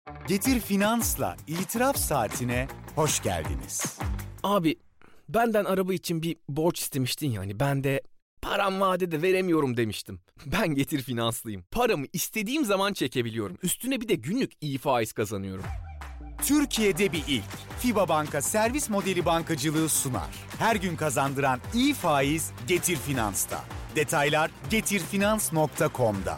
Getir Finans'la İtiraf Saatine hoş geldiniz. Abi, benden araba için bir borç istemiştin yani. Ben de param vadede veremiyorum demiştim. Ben Getir Finanslıyım. Paramı istediğim zaman çekebiliyorum. Üstüne bir de günlük iyi faiz kazanıyorum. Türkiye'de bir ilk. FİBA Banka servis modeli bankacılığı sunar. Her gün kazandıran iyi faiz Getir Finans'ta. Detaylar getirfinans.com'da.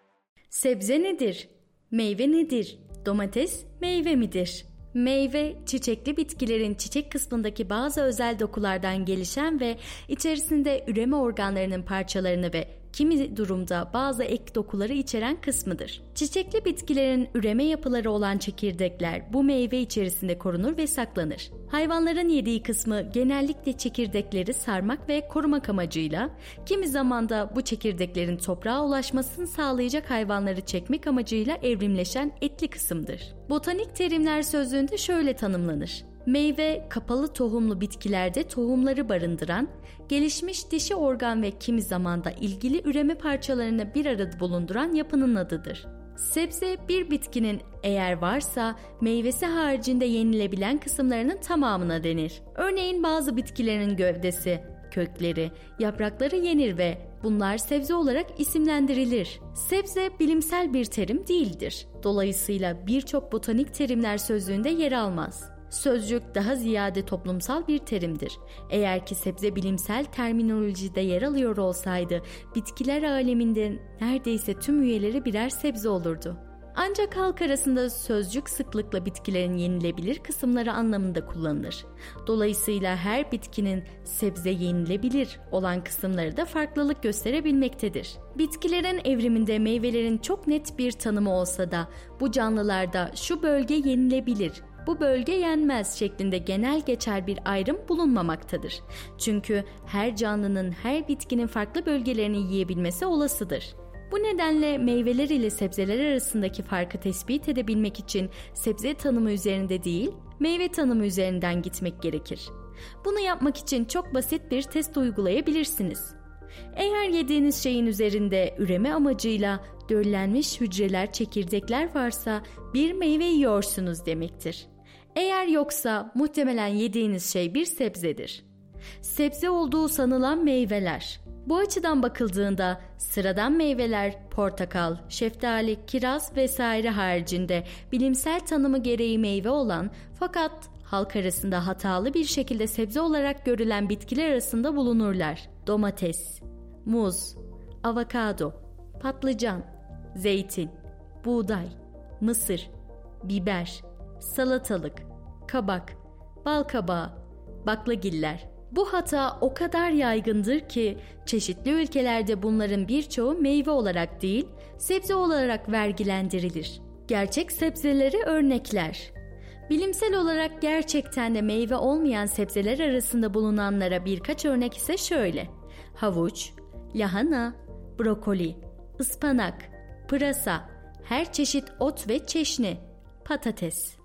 Sebze nedir? Meyve nedir? Domates meyve midir? Meyve, çiçekli bitkilerin çiçek kısmındaki bazı özel dokulardan gelişen ve içerisinde üreme organlarının parçalarını ve kimi durumda bazı ek dokuları içeren kısmıdır. Çiçekli bitkilerin üreme yapıları olan çekirdekler bu meyve içerisinde korunur ve saklanır. Hayvanların yediği kısmı genellikle çekirdekleri sarmak ve korumak amacıyla, kimi zaman da bu çekirdeklerin toprağa ulaşmasını sağlayacak hayvanları çekmek amacıyla evrimleşen etli kısımdır. Botanik terimler sözlüğünde şöyle tanımlanır. Meyve, kapalı tohumlu bitkilerde tohumları barındıran, gelişmiş dişi organ ve kimi zamanda ilgili üreme parçalarını bir arada bulunduran yapının adıdır. Sebze, bir bitkinin eğer varsa meyvesi haricinde yenilebilen kısımlarının tamamına denir. Örneğin bazı bitkilerin gövdesi, kökleri, yaprakları yenir ve bunlar sebze olarak isimlendirilir. Sebze bilimsel bir terim değildir. Dolayısıyla birçok botanik terimler sözlüğünde yer almaz. Sözcük daha ziyade toplumsal bir terimdir. Eğer ki sebze bilimsel terminolojide yer alıyor olsaydı, bitkiler aleminde neredeyse tüm üyeleri birer sebze olurdu. Ancak halk arasında sözcük sıklıkla bitkilerin yenilebilir kısımları anlamında kullanılır. Dolayısıyla her bitkinin sebze yenilebilir olan kısımları da farklılık gösterebilmektedir. Bitkilerin evriminde meyvelerin çok net bir tanımı olsa da bu canlılarda şu bölge yenilebilir, bu bölge yenmez şeklinde genel geçer bir ayrım bulunmamaktadır. Çünkü her canlının her bitkinin farklı bölgelerini yiyebilmesi olasıdır. Bu nedenle meyveler ile sebzeler arasındaki farkı tespit edebilmek için sebze tanımı üzerinde değil, meyve tanımı üzerinden gitmek gerekir. Bunu yapmak için çok basit bir test uygulayabilirsiniz. Eğer yediğiniz şeyin üzerinde üreme amacıyla döllenmiş hücreler, çekirdekler varsa bir meyve yiyorsunuz demektir. Eğer yoksa muhtemelen yediğiniz şey bir sebzedir. Sebze olduğu sanılan meyveler. Bu açıdan bakıldığında sıradan meyveler, portakal, şeftali, kiraz vesaire haricinde bilimsel tanımı gereği meyve olan fakat halk arasında hatalı bir şekilde sebze olarak görülen bitkiler arasında bulunurlar. Domates, muz, avokado, patlıcan, zeytin, buğday, mısır, biber, salatalık, kabak, balkabağı, baklagiller. Bu hata o kadar yaygındır ki çeşitli ülkelerde bunların birçoğu meyve olarak değil, sebze olarak vergilendirilir. Gerçek sebzeleri örnekler. Bilimsel olarak gerçekten de meyve olmayan sebzeler arasında bulunanlara birkaç örnek ise şöyle: havuç, lahana, brokoli, ıspanak, pırasa, her çeşit ot ve çeşni, patates.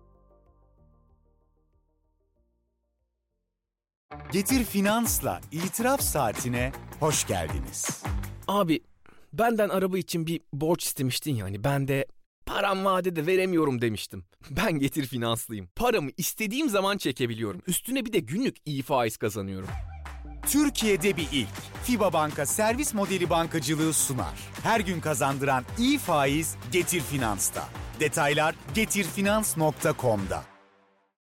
Getir Finans'la İtiraf Saatine hoş geldiniz. Abi, benden araba için bir borç istemiştin yani. Ben de param vadede veremiyorum demiştim. Ben Getir Finanslıyım. Paramı istediğim zaman çekebiliyorum. Üstüne bir de günlük iyi faiz kazanıyorum. Türkiye'de bir ilk. FİBA Banka servis modeli bankacılığı sunar. Her gün kazandıran iyi faiz Getir Finans'ta. Detaylar getirfinans.com'da.